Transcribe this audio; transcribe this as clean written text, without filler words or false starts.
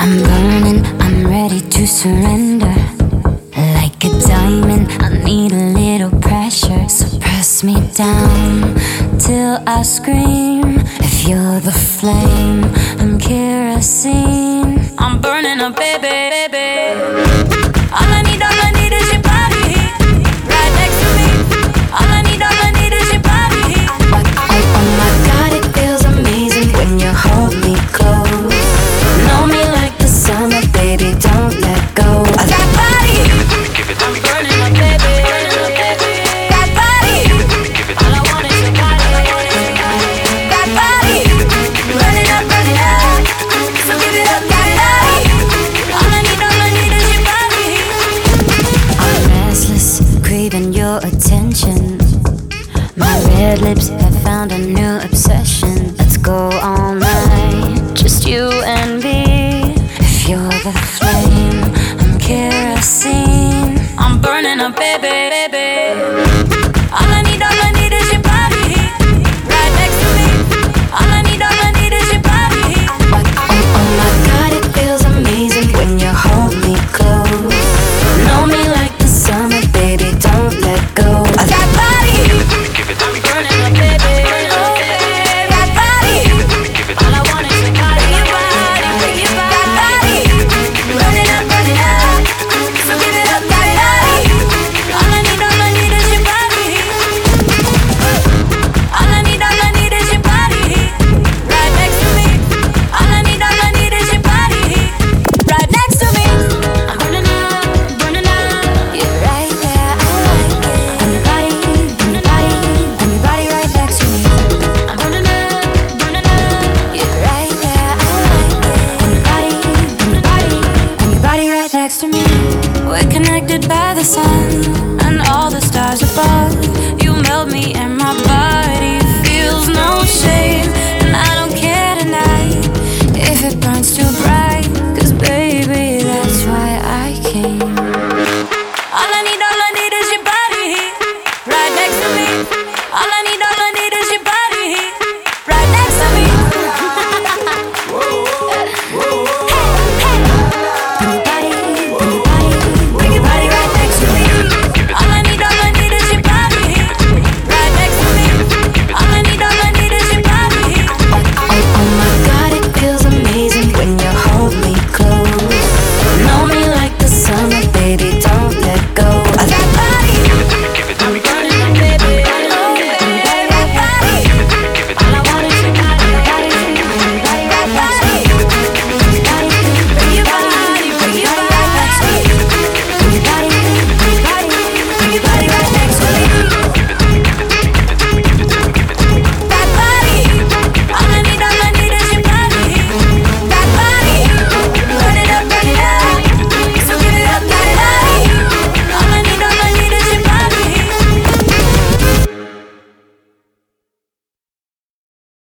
I'm burning, I'm ready to surrender. Like a diamond, I need a little pressure. So press me down till I scream. If you're the flame, I'm kerosene. I'm burning up, baby, baby. All I need is your body right next to me. All I need is your body. Oh my God, it feels amazing when you hold me close. Know me like the summer, baby, don't let go. I got body, I'm burning up, baby. Got body, all I want is your body. Got body, burning up, so give it up, got body. All I need is your body. I'm restless, craving your attention. My red lips have found a new obsession. Let's go all night, just you and me. If you're the